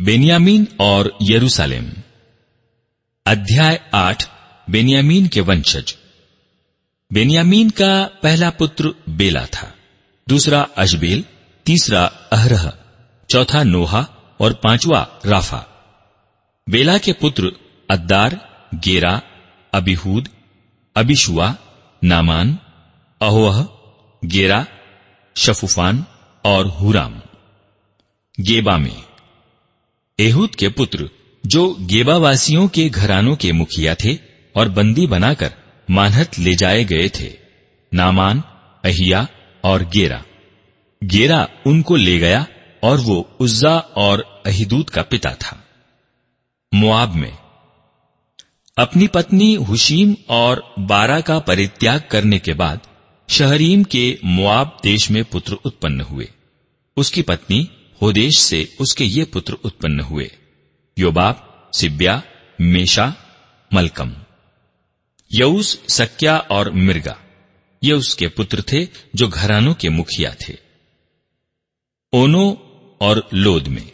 बेन्यामीन और यरूशलेम। अध्याय 8। बेन्यामीन के वंशज। बेन्यामीन का पहला पुत्र बेला था, दूसरा अशबेल, तीसरा अहरह, चौथा नोहा और पांचवा राफा। बेला के पुत्र अद्दार, गेरा, अबीहूद, अबीशुआ, नामान, अहोह, गेरा, शफूफान और हुराम। गेबा में एहूद के पुत्र जो गेबावासियों के घरानों के मुखिया थे और बंदी बनाकर मानहत ले जाए गए थे, नामान, अहिया और गेरा। गेरा उनको ले गया और वो उज्जा और अहीदूद का पिता था। मोआब में अपनी पत्नी हुशीम और बारा का परित्याग करने के बाद शहरीम के मोआब देश में पुत्र उत्पन्न हुए। उसकी पत्नी होदेश से उसके ये पुत्र उत्पन्न हुए, योबाब, सिब्या, मेशा, मलकम। यऊस, सक्या और मिर्गा ये उसके पुत्र थे जो घरानों के मुखिया थे। ओनो और लोद में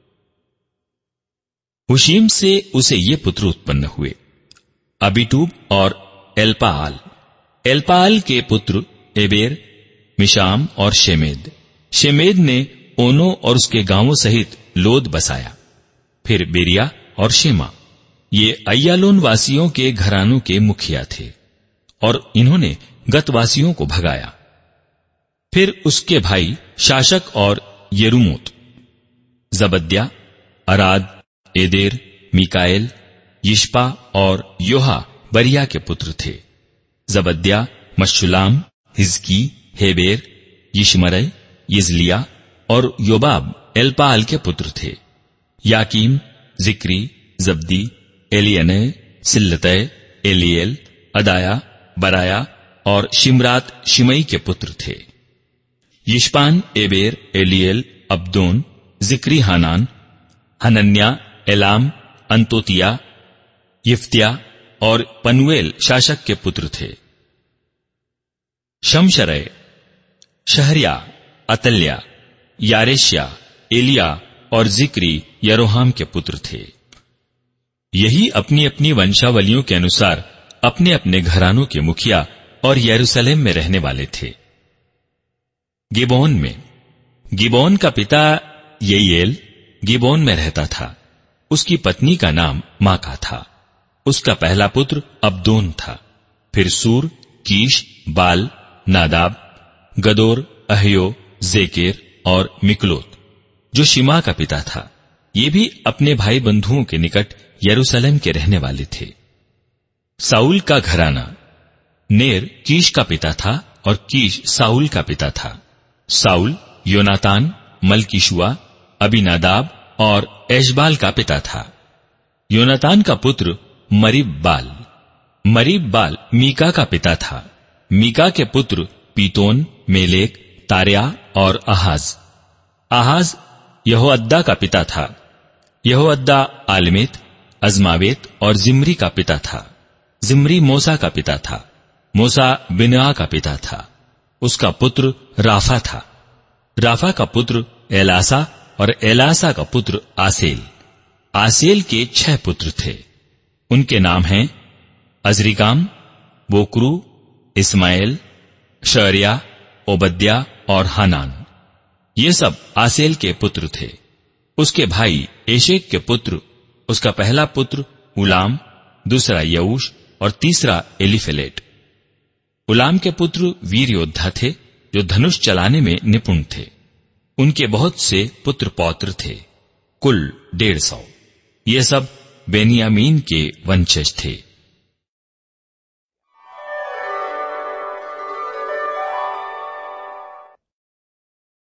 हुशीम से उसे ये पुत्र उत्पन्न हुए, अबीटूब और एल्पाआल। एल्पाआल के पुत्र एबेर, मिशाम और शेमेद। शेमेद ने ओनो और उसके गांवों सहित लोद बसाया। फिर बेरिया और शेमा ये अय्यालोन वासियों के घरानों के मुखिया थे और इन्होंने गतवासियों को भगाया। फिर उसके भाई शाशक और यरूमोत, जबद्या, अराद, एदेर, मिकाएल, यिशपा और योहा बरिया के पुत्र थे। जबद्या मशुलाम, हिजकी, हेबेर, यिशमरै, यिजलिया और योबाब एल्पाल के पुत्र थे। याकीम, जिक्री, जब्दी, एलियने, सिल्लतै, एलिएल, अदाया, बराया और शिमरात शिमई के पुत्र थे। यिशपान, एबेर, एलिएल, अब्दोन, जिक्री, हानान, हनन्या, एलाम, अंतोतिया, यिफ्तिया और पनुएल शाशक के पुत्र थे। शमशरै, शहरिया, अतल्या, यारेश्या, एलिया और जिक्री यरोहाम के पुत्र थे। यही अपनी अपनी वंशावलियों के अनुसार अपने अपने घरानों के मुखिया और यरूशलेम में रहने वाले थे। गिबोन में गिबोन का पिता येयेल गिबोन में रहता था। उसकी पत्नी का नाम माका था। उसका पहला पुत्र अब्दोन था। फिर सूर, कीश, बाल, नादाब, गदोर, अह्यो, जेकेर और मिकलोत जो शिमा का पिता था। ये भी अपने भाई बंधुओं के निकट यरूशलेम के रहने वाले थे। साउल का घराना। नेर कीश का पिता था और कीश साउल का पिता था। साउल योनातान, मलकीशुआ, अबीनादाब और एशबाल का पिता था। योनातान का पुत्र मरीब-बाल। मरीब-बाल मीका का पिता था। मीका के पुत्र पीतोन, मेलेक, तार्या और आहाज। आहाज यहोअद्दा का पिता था। यहोअद्दा आलमेत, अजमावेत और जिम्री का पिता था। जिम्री मूसा का पिता था। मूसा बिनआ का पिता था। उसका पुत्र राफा था। राफा का पुत्र एलासा और एलासा का पुत्र आसेल। आसेल के 6 पुत्र थे। उनके नाम हैं अजरिकाम, बोकरू, इस्माएल, शरिया, ओबद्या और हानान। ये सब आसेल के पुत्र थे। उसके भाई एशेक के पुत्र, उसका पहला पुत्र उलाम, दूसरा यऊश और तीसरा एलीफेलेट। उलाम के पुत्र वीर योद्धा थे जो धनुष चलाने में निपुण थे। उनके बहुत से पुत्र पौत्र थे, कुल 150। ये सब बेन्यामीन के वंशज थे।